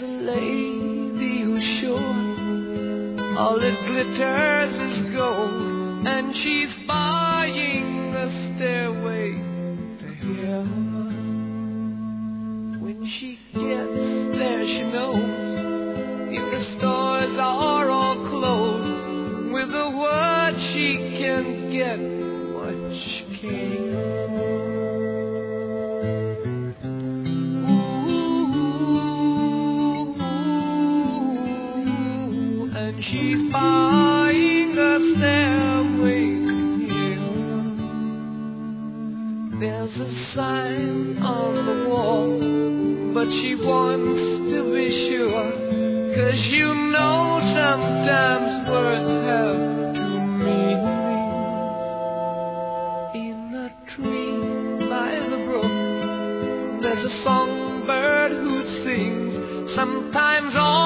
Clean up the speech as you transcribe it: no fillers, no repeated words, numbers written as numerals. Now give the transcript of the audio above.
lady who's sure all that glitters is gold, and she's buying a stairway to heaven. When she gets there, she knows if the stores are all closed, with a word she can get what she can. She's buying a stairway here. There's a sign on the wall, but she wants to be sure, 'cause you know sometimes words have two meanings. In a tree by the brook, there's a songbird who sings. Sometimes all